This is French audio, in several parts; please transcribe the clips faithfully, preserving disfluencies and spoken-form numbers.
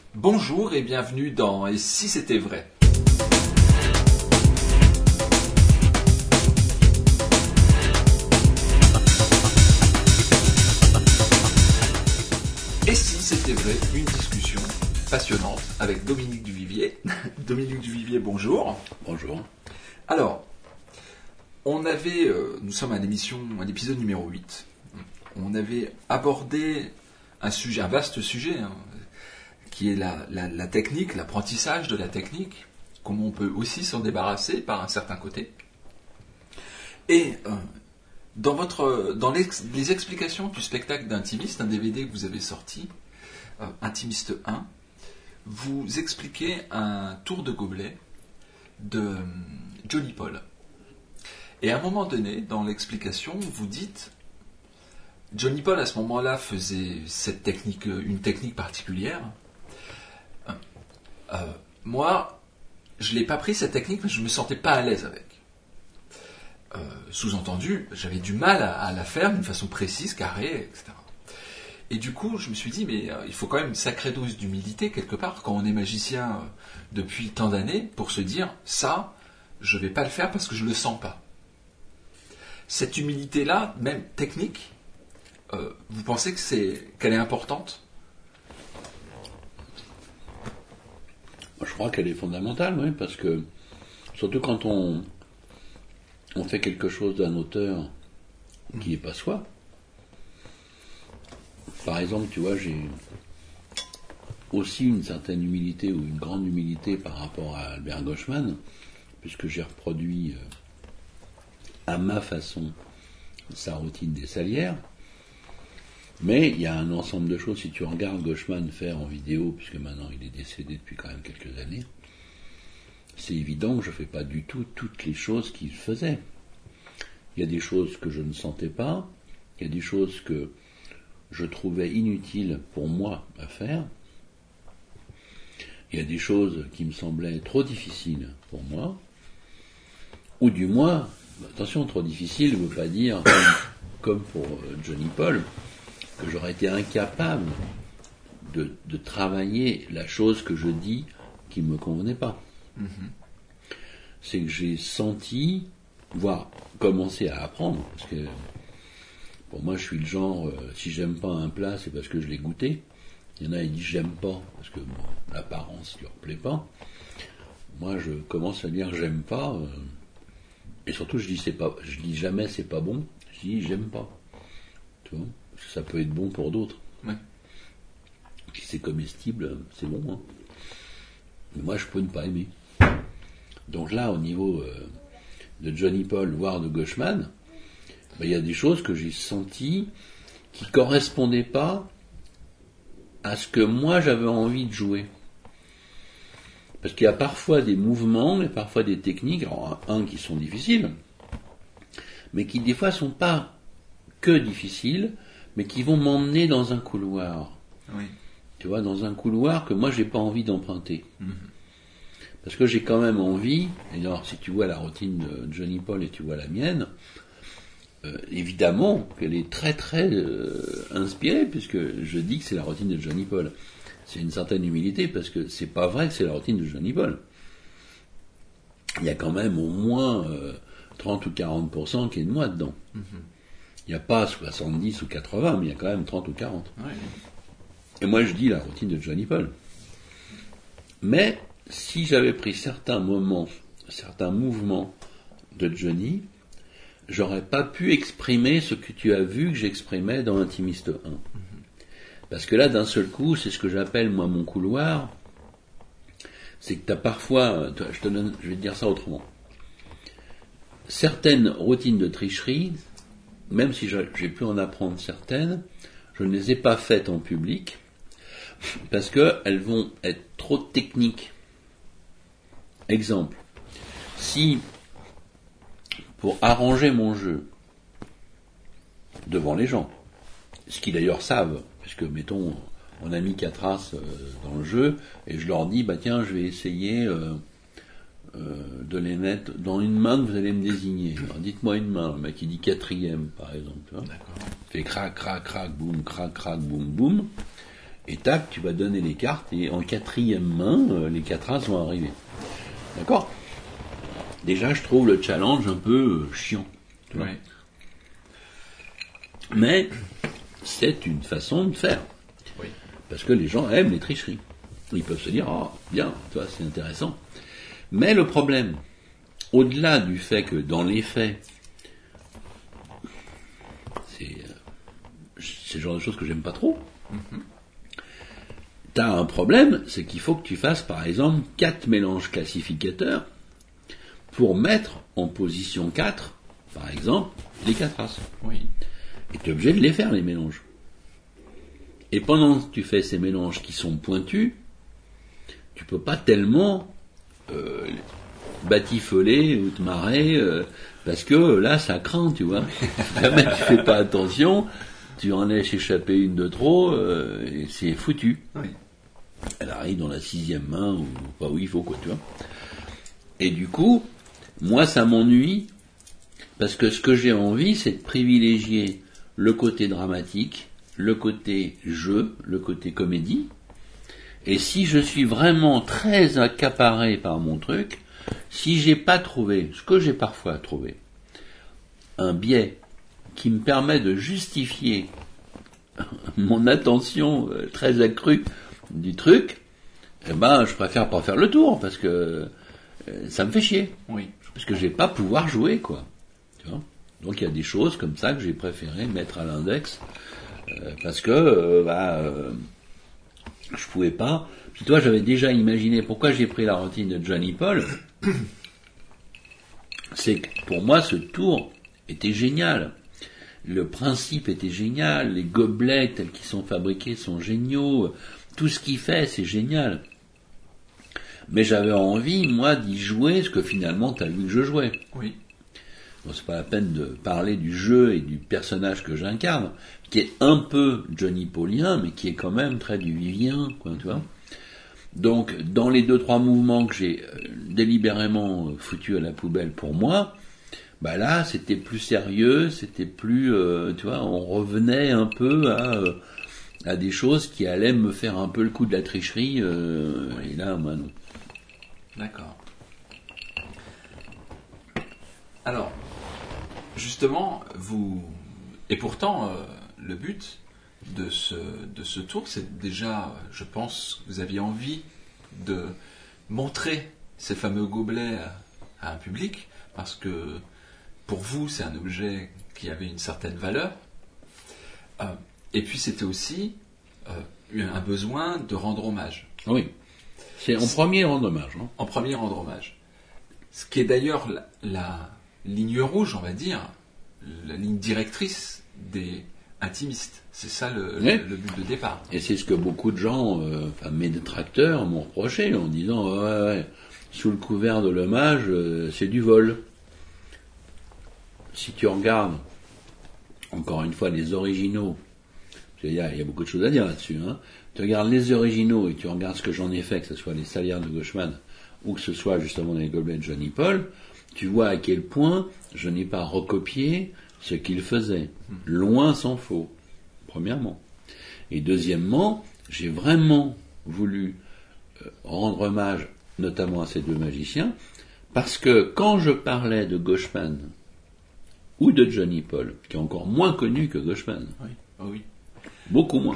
Bonjour et bienvenue dans Et si c'était vrai? Et si c'était vrai, une discussion passionnante avec Dominique Duvivier. Dominique Duvivier, bonjour. Bonjour. Alors, on avait, euh, nous sommes à l'émission, à l'épisode numéro huit. On avait abordé un sujet, un vaste sujet, hein, qui est la, la, la technique, l'apprentissage de la technique, comment on peut aussi s'en débarrasser par un certain côté. Et euh, dans, votre, dans les, les explications du spectacle d'Intimiste, un D V D que vous avez sorti, euh, Intimiste un, vous expliquez un tour de gobelet de euh, Johnny Paul. Et à un moment donné, dans l'explication, vous dites, Johnny Paul à ce moment-là faisait cette technique, une technique particulière. Euh, moi, je l'ai pas pris cette technique, mais je me sentais pas à l'aise avec. Euh, sous-entendu, j'avais du mal à, à la faire d'une façon précise, carrée, et cetera. Et du coup, je me suis dit, mais euh, il faut quand même une sacrée dose d'humilité quelque part quand on est magicien euh, depuis tant d'années pour se dire, ça, je vais pas le faire parce que je le sens pas. Cette humilité-là, même technique, euh, vous pensez que c'est qu'elle est importante ? Je crois qu'elle est fondamentale, oui, parce que surtout quand on, on fait quelque chose d'un auteur qui n'est pas soi. Par exemple, tu vois, j'ai aussi une certaine humilité ou une grande humilité par rapport à Albert Gauchmann, puisque j'ai reproduit euh, à ma façon sa routine des salières. Mais il y a un ensemble de choses, si tu regardes Gauchmann faire en vidéo, puisque maintenant il est décédé depuis quand même quelques années, c'est évident que je ne fais pas du tout toutes les choses qu'il faisait. Il y a des choses que je ne sentais pas, il y a des choses que je trouvais inutiles pour moi à faire, il y a des choses qui me semblaient trop difficiles pour moi, ou du moins, attention, trop difficile ne veut pas dire, comme pour Johnny Paul, que j'aurais été incapable de, de travailler la chose que je dis qui ne me convenait pas. Mm-hmm. C'est que j'ai senti, voire commencé à apprendre, parce que pour moi je suis le genre, euh, si j'aime pas un plat, c'est parce que je l'ai goûté. Il y en a qui disent j'aime pas, parce que bon, l'apparence ne leur plaît pas. Moi je commence à dire j'aime pas, euh, et surtout je dis c'est pas, je dis jamais c'est pas bon, je dis j'aime pas. Tu vois ? Ça peut être bon pour d'autres. Ouais. Si c'est comestible, c'est bon. Hein. Mais moi, je peux ne pas aimer. Donc là, au niveau euh, de Johnny Paul, voire de Gauchmann, ben, il y a des choses que j'ai senties qui ne correspondaient pas à ce que moi, j'avais envie de jouer. Parce qu'il y a parfois des mouvements et parfois des techniques, alors un qui sont difficiles, mais qui des fois ne sont pas que difficiles, mais qui vont m'emmener dans un couloir. Oui. Tu vois, dans un couloir que moi j'ai pas envie d'emprunter. Mmh. Parce que j'ai quand même envie, et alors si tu vois la routine de Johnny Paul et tu vois la mienne, euh, évidemment qu'elle est très très euh, inspirée, puisque je dis que c'est la routine de Johnny Paul. C'est une certaine humilité, parce que c'est pas vrai que c'est la routine de Johnny Paul. Il y a quand même au moins euh, trente ou quarante pour cent qui est de moi dedans. Mmh. Il n'y a pas soixante-dix ou quatre-vingts, mais il y a quand même trente ou quarante. Ouais. Et moi, je dis la routine de Johnny Paul. Mais, si j'avais pris certains moments, certains mouvements de Johnny, j'aurais pas pu exprimer ce que tu as vu que j'exprimais dans Intimiste un. Mm-hmm. Parce que là, d'un seul coup, c'est ce que j'appelle, moi, mon couloir. C'est que tu as parfois, je, te donne, je vais te dire ça autrement. Certaines routines de tricherie, même si j'ai pu en apprendre certaines, je ne les ai pas faites en public, parce qu'elles vont être trop techniques. Exemple, si, pour arranger mon jeu, devant les gens, ce qu'ils d'ailleurs savent, parce que, mettons, on a mis quatre as dans le jeu, et je leur dis, bah tiens, je vais essayer... Euh, Euh, de les mettre dans une main que vous allez me désigner. Alors, dites-moi une main, le mec il dit quatrième par exemple, tu vois. D'accord. Fait crac, crac, crac, boum, crac, crac, boum, boum. Et tac, tu vas donner les cartes, et en quatrième main, euh, les quatre as vont arriver. D'accord ? Déjà, je trouve le challenge un peu euh, chiant. Tu vois. Oui. Mais c'est une façon de faire. Oui. Parce que les gens aiment les tricheries. Ils peuvent se dire, ah, oh, bien, toi, c'est intéressant. Mais le problème, au-delà du fait que dans les faits, c'est, euh, c'est le genre de choses que j'aime pas trop, mm-hmm. T'as un problème, c'est qu'il faut que tu fasses, par exemple, quatre mélanges classificateurs pour mettre en position quatre, par exemple, les quatre as. Oui. Et tu es obligé de les faire, les mélanges. Et pendant que tu fais ces mélanges qui sont pointus, tu peux pas tellement euh, batifoler ou te marrer, euh, parce que là, ça craint, tu vois. Si jamais tu fais pas attention, tu en laisses échapper une de trop, euh, et c'est foutu. Oui. Elle arrive dans la sixième main, ou pas où il faut, quoi, tu vois. Et du coup, moi, ça m'ennuie, parce que ce que j'ai envie, c'est de privilégier le côté dramatique, le côté jeu, le côté comédie. Et si je suis vraiment très accaparé par mon truc, si j'ai pas trouvé, ce que j'ai parfois trouvé, un biais qui me permet de justifier mon attention très accrue du truc, eh ben, je préfère pas faire le tour, parce que ça me fait chier. Oui. Parce que je vais pas pouvoir jouer, quoi. Tu vois ? Donc il y a des choses comme ça que j'ai préféré mettre à l'index, euh, parce que euh, bah, euh, je pouvais pas. Puis toi, j'avais déjà imaginé pourquoi j'ai pris la routine de Johnny Paul. C'est que pour moi, ce tour était génial. Le principe était génial. Les gobelets tels qu'ils sont fabriqués sont géniaux. Tout ce qu'il fait, c'est génial. Mais j'avais envie, moi, d'y jouer, parce que finalement, t'as vu que je jouais. Oui. Bon, c'est pas la peine de parler du jeu et du personnage que j'incarne, qui est un peu Johnny Paulien, mais qui est quand même très du vivien, quoi, tu vois. Donc, dans les deux, trois mouvements que j'ai euh, délibérément foutus à la poubelle pour moi, bah là, c'était plus sérieux, c'était plus, euh, tu vois, on revenait un peu à, euh, à des choses qui allaient me faire un peu le coup de la tricherie, euh, et là, moi, non. D'accord. Alors, justement, vous... Et pourtant, euh, le but de ce, de ce tour, c'est déjà, je pense, que vous aviez envie de montrer ces fameux gobelets à, à un public, parce que pour vous, c'est un objet qui avait une certaine valeur. Euh, et puis, c'était aussi euh, un besoin de rendre hommage. Oui. C'est en premier rendre hommage. Hein. En premier rendre hommage. Ce qui est d'ailleurs la, la ligne rouge, on va dire, la ligne directrice des intimistes. C'est ça le, oui. le, le but de départ. Et c'est ce que beaucoup de gens, euh, enfin mes détracteurs, m'ont reproché en disant oh, ouais, ouais, sous le couvert de l'hommage, euh, c'est du vol. Si tu regardes, encore une fois, les originaux, il y a, il y a beaucoup de choses à dire là-dessus, hein. Tu regardes les originaux et tu regardes ce que j'en ai fait, que ce soit les salières de Gauchman ou que ce soit justement les gobelets de Johnny Paul, tu vois à quel point je n'ai pas recopié ce qu'il faisait. Loin s'en faut, premièrement. Et deuxièmement, j'ai vraiment voulu rendre hommage notamment à ces deux magiciens, parce que quand je parlais de Gauchman ou de Johnny Paul, qui est encore moins connu que Gauchman, oui. Oh oui. beaucoup moins,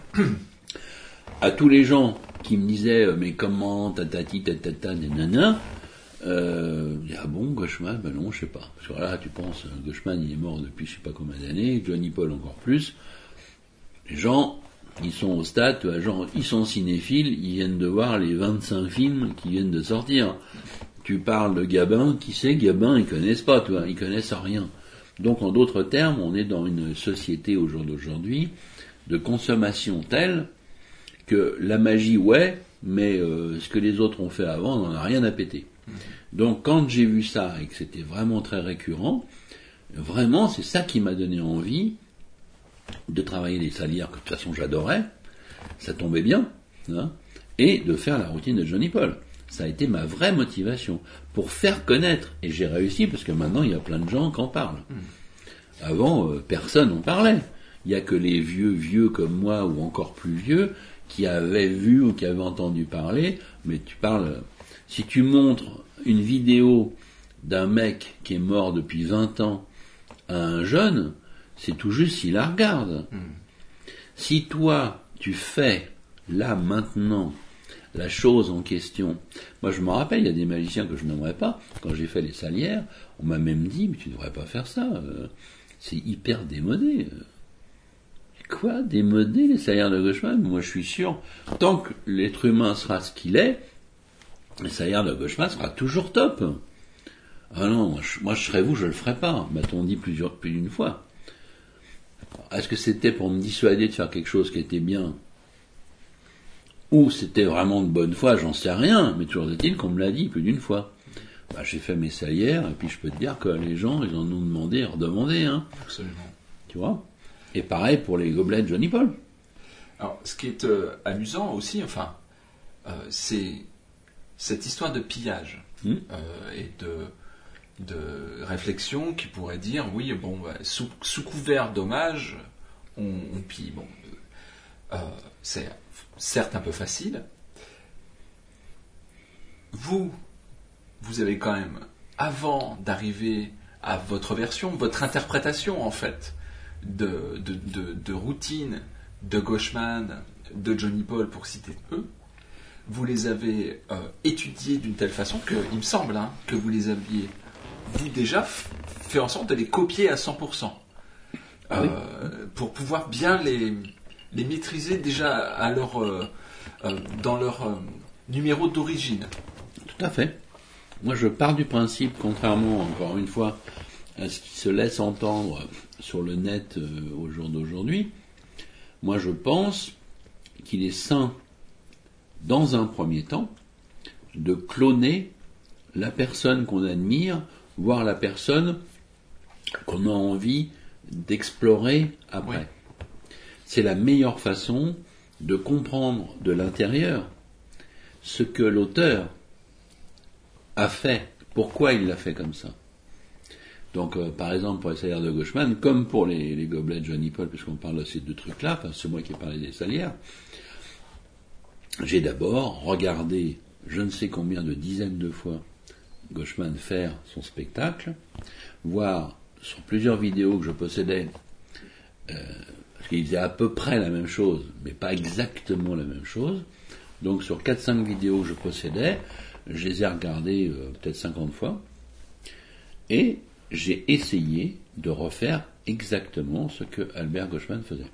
à tous les gens qui me disaient mais comment tatati tatata nanana, euh, ah bon Gauchman, ben non je sais pas, parce que là tu penses Gauchman il est mort depuis je sais pas combien d'années, Johnny Paul encore plus. Les gens ils sont au stade, tu vois, genre ils sont cinéphiles, ils viennent de voir les vingt-cinq films qui viennent de sortir. Tu parles de Gabin, qui sait Gabin, ils connaissent pas, tu vois, ils connaissent rien. Donc en d'autres termes, on est dans une société au jour d'aujourd'hui de consommation telle que la magie, ouais, mais euh, ce que les autres ont fait avant, on n'en a rien à péter. Mmh. Donc quand j'ai vu ça et que c'était vraiment très récurrent, vraiment c'est ça qui m'a donné envie de travailler les salières, que de toute façon j'adorais, ça tombait bien, hein, et de faire la routine de Johnny Paul. Ça a été ma vraie motivation, pour faire connaître, et j'ai réussi parce que maintenant il y a plein de gens qui en parlent. Mmh. Avant, euh, personne n'en parlait. Il n'y a que les vieux vieux comme moi, ou encore plus vieux, qui avaient vu ou qui avaient entendu parler, mais tu parles, si tu montres une vidéo d'un mec qui est mort depuis vingt ans à un jeune, c'est tout juste s'il la regarde. Mmh. Si toi, tu fais, là, maintenant, la chose en question, moi je me rappelle, il y a des magiciens que je n'aimerais pas, quand j'ai fait les salières, on m'a même dit, mais tu ne devrais pas faire ça, euh, c'est hyper démodé. Quoi, démodé les salières de Gauchmann? Moi je suis sûr, tant que l'être humain sera ce qu'il est, les salières de Gauchmann sera toujours top. Ah non, moi je, moi, je serais vous, je le ferais pas. M'a-t-on dit plusieurs, plus d'une fois. Est-ce que c'était pour me dissuader de faire quelque chose qui était bien, ou c'était vraiment de bonne foi, j'en sais rien, mais toujours est-il qu'on me l'a dit plus d'une fois. Bah, j'ai fait mes salières, et puis je peux te dire que les gens, ils en ont demandé et redemandé. Hein. Absolument. Tu vois? Et pareil pour les gobelets de Johnny Paul. Alors, ce qui est euh, amusant aussi, enfin, euh, c'est cette histoire de pillage mmh. euh, et de, de réflexion qui pourrait dire, oui, bon, bah, sous, sous couvert d'hommage, on, on pille. Bon, euh, c'est certes un peu facile. Vous, vous avez quand même, avant d'arriver à votre version, votre interprétation en fait, de, de, de, de routine de Gauchmann, de Johnny Paul, pour citer eux, vous les avez euh, étudiés d'une telle façon que, il me semble, hein, que vous les aviez, vous déjà, f- fait en sorte de les copier à cent pour cent. Euh, oui. Pour pouvoir bien les, les maîtriser déjà à leur, euh, euh, dans leur euh, numéro d'origine. Tout à fait. Moi, je pars du principe, contrairement, encore une fois, à ce qui se laisse entendre sur le net euh, au jour d'aujourd'hui, moi, je pense qu'il est sain, dans un premier temps, de cloner la personne qu'on admire, voire la personne qu'on a envie d'explorer après. Oui. C'est la meilleure façon de comprendre de l'intérieur ce que l'auteur a fait, pourquoi il l'a fait comme ça. Donc, euh, par exemple, pour les salières de Gauchmann, comme pour les, les gobelets de Johnny Paul, puisqu'on parle de ces deux trucs-là, enfin, c'est moi qui ai parlé des salières, j'ai d'abord regardé je ne sais combien de dizaines de fois Gauchmann faire son spectacle, voir sur plusieurs vidéos que je possédais, euh, parce qu'il faisait à peu près la même chose, mais pas exactement la même chose. Donc sur quatre cinq vidéos que je possédais, je les ai regardées euh, peut-être cinquante fois, et j'ai essayé de refaire exactement ce que Albert Gauchmann faisait.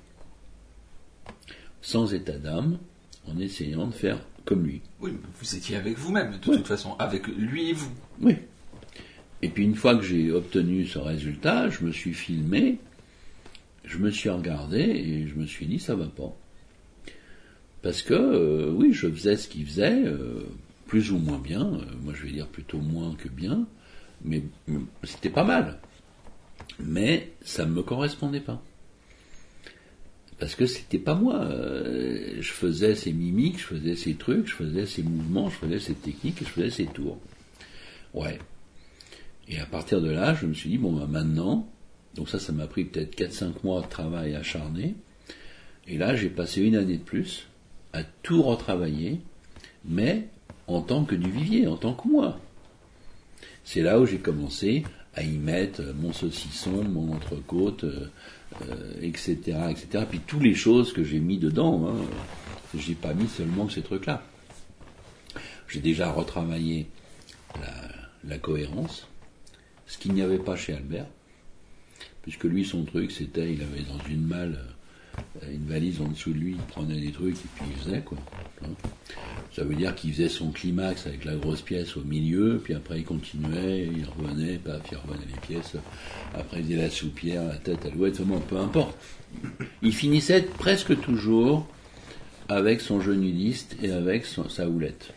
Sans état d'âme, en essayant de faire comme lui. Oui, mais vous étiez avec vous-même, de oui. toute façon, avec lui et vous. Oui. Et puis une fois que j'ai obtenu ce résultat, je me suis filmé, je me suis regardé et je me suis dit ça va pas. Parce que euh, oui, je faisais ce qu'il faisait, euh, plus ou moins bien, euh, moi je vais dire plutôt moins que bien, mais, mais c'était pas mal. Mais ça ne me correspondait pas. Parce que c'était pas moi. Euh, je faisais ces mimiques, je faisais ces trucs, je faisais ces mouvements, je faisais ces techniques, et je faisais ces tours. Ouais. Et à partir de là, je me suis dit, bon, bah, maintenant, donc ça, ça m'a pris peut-être quatre cinq mois de travail acharné, et là, j'ai passé une année de plus à tout retravailler, mais en tant que du vivier, en tant que moi. C'est là où j'ai commencé à y mettre mon saucisson, mon entrecôte, euh, euh, et cetera, et cetera. Puis toutes les choses que j'ai mis dedans, hein, j'ai pas mis seulement que ces trucs-là. J'ai déjà retravaillé la, la cohérence, ce qu'il n'y avait pas chez Albert, puisque lui, son truc, c'était, il avait dans une malle, une valise en dessous de lui, il prenait des trucs et puis il faisait, quoi. Ça veut dire qu'il faisait son climax avec la grosse pièce au milieu, puis après il continuait, il revenait, paf, il revenait les pièces, après il faisait la soupière, la tête à l'ouest, vraiment, peu importe. Il finissait presque toujours avec son jeu nudiste et avec son, sa houlette.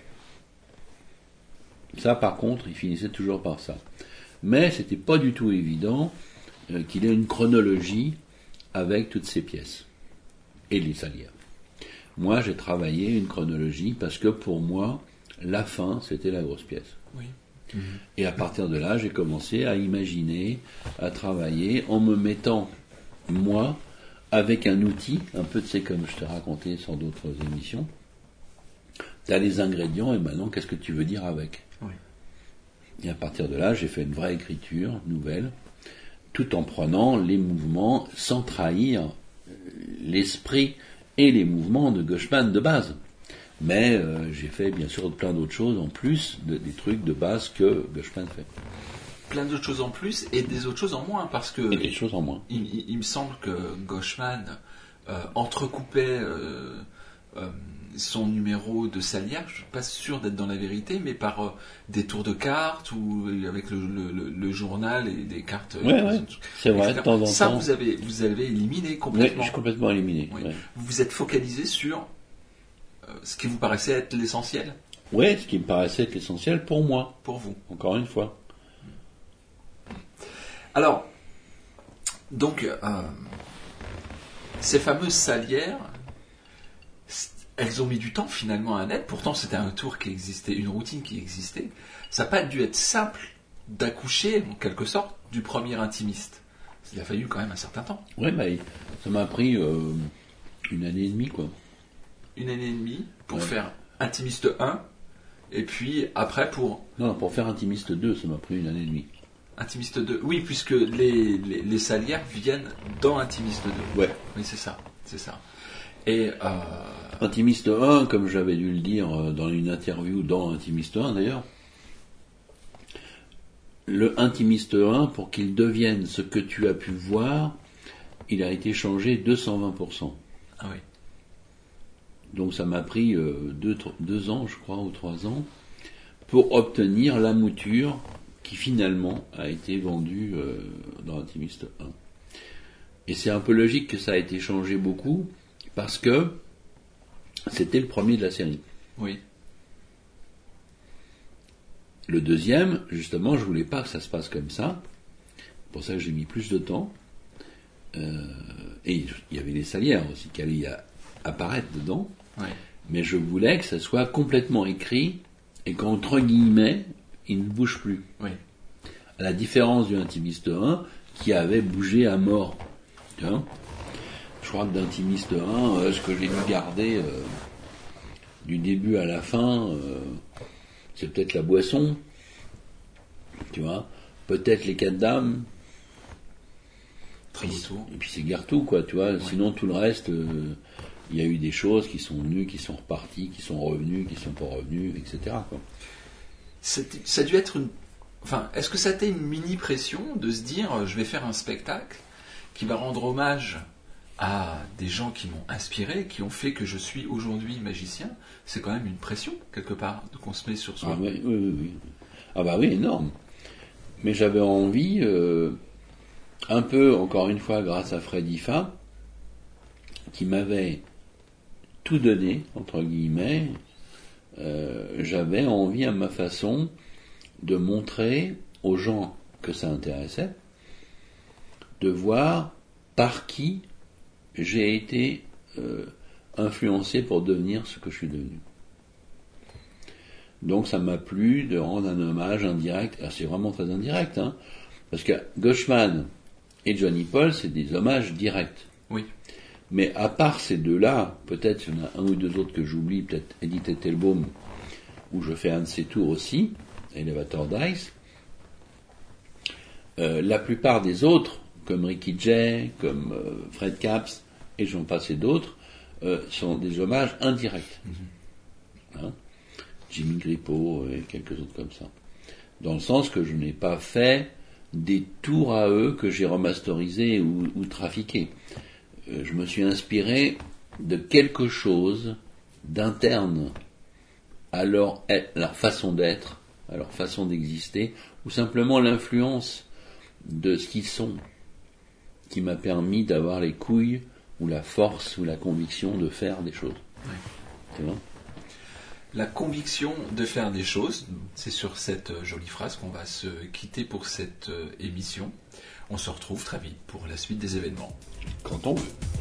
Ça, par contre, il finissait toujours par ça. Mais c'était pas du tout évident euh, qu'il ait une chronologie avec toutes ces pièces et les salières. Moi, j'ai travaillé une chronologie parce que pour moi, la fin, c'était la grosse pièce. Oui. Mmh. Et à partir de là, j'ai commencé à imaginer, à travailler en me mettant, moi, avec un outil, un peu de c'est comme je t'ai raconté sur d'autres émissions. Tu as les ingrédients et maintenant qu'est-ce que tu veux dire avec? Oui. Et à partir de là, j'ai fait une vraie écriture nouvelle, tout en prenant les mouvements sans trahir l'esprit et les mouvements de Gauchman de base. Mais euh, j'ai fait bien sûr plein d'autres choses en plus de, des trucs de base que Gauchman fait. Plein d'autres choses en plus et des autres choses en moins, parce que et des choses en moins. Il, il, il me semble que Gauchman euh, entrecoupait euh, euh, son numéro de salière, je suis pas sûr d'être dans la vérité, mais par euh, des tours de cartes ou avec le, le, le, le journal et des cartes. Ouais, euh, ouais, c'est vrai, de temps en Ça, temps. vous avez, vous avez éliminé complètement. Oui, je suis complètement éliminé. Oui. Ouais. Vous vous êtes focalisé sur euh, ce qui vous paraissait être l'essentiel. Oui, ce qui me paraissait être l'essentiel pour moi. Pour vous. Encore une fois. Alors, donc, euh, ces fameuses salières, elles ont mis du temps finalement à naître. Pourtant, c'était un tour qui existait, une routine qui existait. Ça n'a pas dû être simple d'accoucher, en quelque sorte, du premier intimiste. Il a fallu quand même un certain temps. Oui, bah, ça m'a pris euh, une année et demie, quoi. Une année et demie pour ouais. faire intimiste un, et puis après pour... Non, pour faire intimiste deux, ça m'a pris une année et demie. Intimiste deux, oui, puisque les, les, les salières viennent dans Intimiste deux. Ouais. Oui, c'est ça, c'est ça. Et euh... Intimiste un, comme j'avais dû le dire dans une interview dans Intimiste un d'ailleurs, le Intimiste un, pour qu'il devienne ce que tu as pu voir, il a été changé deux cent vingt pour cent. Ah oui. Donc ça m'a pris euh, deux, deux ans, je crois, ou trois ans, pour obtenir la mouture qui finalement a été vendue euh, dans Intimiste un. Et c'est un peu logique que ça a été changé beaucoup, parce que c'était le premier de la série. Oui. Le deuxième, justement, je voulais pas que ça se passe comme ça. C'est pour ça que j'ai mis plus de temps. Euh, et il y avait les salières aussi qui allaient apparaître dedans. Oui. Mais je voulais que ça soit complètement écrit et qu'entre guillemets, il ne bouge plus. Oui. À la différence du Intimiste un, qui avait bougé à mort. Tu vois ? Je crois que d'Intimiste un, euh, ce que j'ai dû garder euh, du début à la fin, euh, c'est peut-être la boisson, tu vois, peut-être les quatre dames. Très beau tour. Et puis c'est Gartou, quoi, tu vois. Ouais. Sinon tout le reste, il euh, y a eu des choses qui sont venues, qui sont reparties, qui sont revenues, qui sont pas revenues, et cetera. Quoi. C'était, ça a dû être une. Enfin, est-ce que ça a été une mini pression de se dire, je vais faire un spectacle qui va rendre hommage à des gens qui m'ont inspiré, qui ont fait que je suis aujourd'hui magicien? C'est quand même une pression, quelque part, qu'on se met sur soi. Ah, oui, oui, oui. Ah bah oui, énorme. Mais j'avais envie, euh, un peu, encore une fois, grâce à Freddy Fa, qui m'avait tout donné, entre guillemets, euh, j'avais envie, à ma façon, de montrer aux gens que ça intéressait, de voir par qui j'ai été euh, influencé pour devenir ce que je suis devenu. Donc ça m'a plu de rendre un hommage indirect. Alors c'est vraiment très indirect, hein, parce que Gauchman et Johnny Paul, c'est des hommages directs. Oui. Mais à part ces deux-là, peut-être il y en a un ou deux autres que j'oublie, peut-être Edith Tettelbaum, où je fais un de ses tours aussi, Elevator Dice. Euh, la plupart des autres, comme Ricky Jay, comme euh, Fred Capps, et j'en passe et d'autres, euh, sont des hommages indirects. Mm-hmm. Hein, Jimmy Grippo et quelques autres comme ça. Dans le sens que je n'ai pas fait des tours à eux que j'ai remasterisés ou, ou trafiqués. Euh, je me suis inspiré de quelque chose d'interne à leur, à leur façon d'être, à leur façon d'exister, ou simplement l'influence de ce qu'ils sont, qui m'a permis d'avoir les couilles ou la force ou la conviction de faire des choses. Oui. Tu vois ? La conviction de faire des choses, c'est sur cette jolie phrase qu'on va se quitter pour cette émission. On se retrouve très vite pour la suite des événements. Quand on veut.